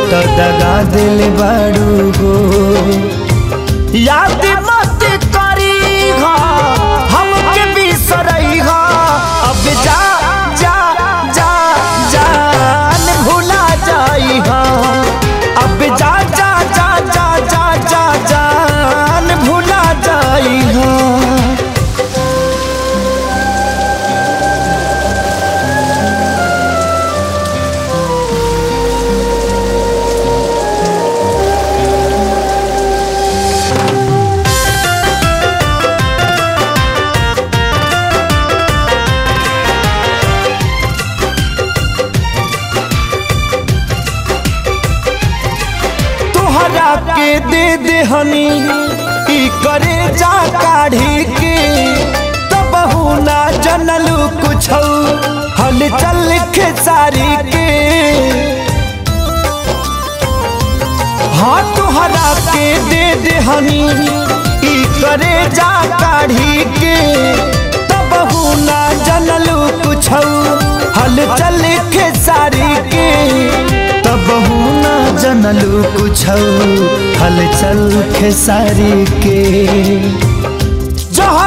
तो दगा दिल बारू हो। याद मत करी हमके बिसरई अब जा जा जा जान भुला जाई अब जा जा जा जा जा जा जान भुला जाई के दे दे हनी ई करे जा काढ़ी के तब ना जनलू कुछ हल चल खेसारी के। हाँ तुहरा के दे दे हनी ई करे जा काढ़ी के तब ना जनलू कुछ हल चल खेसारी के तब ना जनलू कुछ हल चल खेसारी के।